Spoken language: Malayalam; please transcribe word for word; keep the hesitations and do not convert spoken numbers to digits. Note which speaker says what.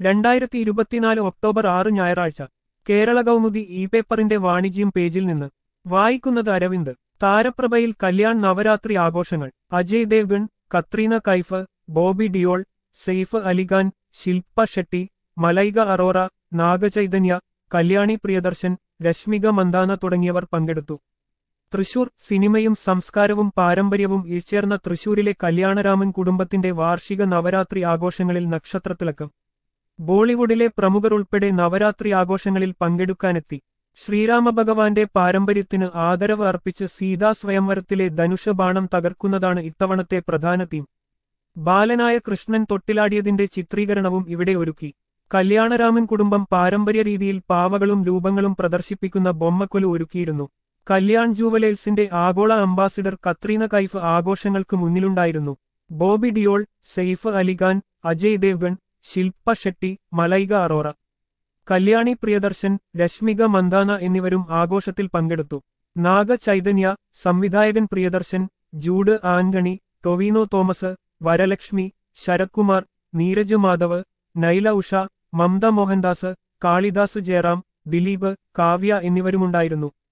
Speaker 1: രണ്ടായിരത്തി ഇരുപത്തിനാല് ഒക്ടോബർ ആറ് ഞായറാഴ്ച കേരള കൗമുദി ഇ പേപ്പറിന്റെ വാണിജ്യം പേജിൽ നിന്ന് വായിക്കുന്നത് അരവിന്ദ്. താരപ്രഭയിൽ കല്യാൺ നവരാത്രി ആഘോഷങ്ങൾ. അജയ് ദേവ്ഗൺ, കത്രീന കൈഫ്, ബോബി ഡിയോൾ, സെയ്ഫ് അലിഖാൻ, ശിൽപ ഷെട്ടി, മലൈക അറോറ, നാഗചൈതന്യ, കല്യാണി പ്രിയദർശൻ, രശ്മിക മന്ദാന തുടങ്ങിയവർ പങ്കെടുത്തു. തൃശൂർ. സിനിമയും സംസ്കാരവും പാരമ്പര്യവും ഇഴചേർന്ന തൃശൂരിലെ കല്യാണരാമൻ കുടുംബത്തിന്റെ വാർഷിക നവരാത്രി ആഘോഷങ്ങളിൽ നക്ഷത്രത്തിളക്കം. ബോളിവുഡിലെ പ്രമുഖർ ഉൾപ്പെടെ നവരാത്രി ആഘോഷങ്ങളിൽ പങ്കെടുക്കാനെത്തി. ശ്രീരാമഭഗവാന്റെ പാരമ്പര്യത്തിന് ആദരവ് അർപ്പിച്ച് സീതാ സ്വയംവരത്തിലെ ധനുഷബാണം തകർക്കുന്നതാണ് ഇത്തവണത്തെ പ്രധാന തീം. ബാലനായ കൃഷ്ണൻ തൊട്ടിലാടിയതിന്റെ ചിത്രീകരണവും ഇവിടെ ഒരുക്കി. കല്യാണരാമൻ കുടുംബം പാരമ്പര്യ രീതിയിൽ പാവകളും രൂപങ്ങളും പ്രദർശിപ്പിക്കുന്ന ബൊമ്മക്കൊലു ഒരുക്കിയിരുന്നു. കല്യാൺ ജൂവലേഴ്സിന്റെ ആഗോള അംബാസിഡർ കത്രീന കൈഫ് ആഘോഷങ്ങൾക്ക് മുന്നിലുണ്ടായിരുന്നു. ബോബി ഡിയോൾ, സെയ്ഫ് അലിഖാൻ, അജയ് ദേവ്ഗൺ, ശിൽപ ഷെട്ടി, മലൈക അറോറ, കല്യാണി പ്രിയദർശൻ, രശ്മിക മന്ദാന എന്നിവരും ആഘോഷത്തിൽ പങ്കെടുത്തു. നാഗ ചൈതന്യ, സംവിധായകൻ Priyadarshan, Jude Anthony, Tovino Thomas, Varalakshmi, Sarathkumar, Neeraj Madhav, Nyla Usha, Mamta Mohandas, Kalidas Jayaram, Dileep, Kavya എന്നിവരുമുണ്ടായിരുന്നു.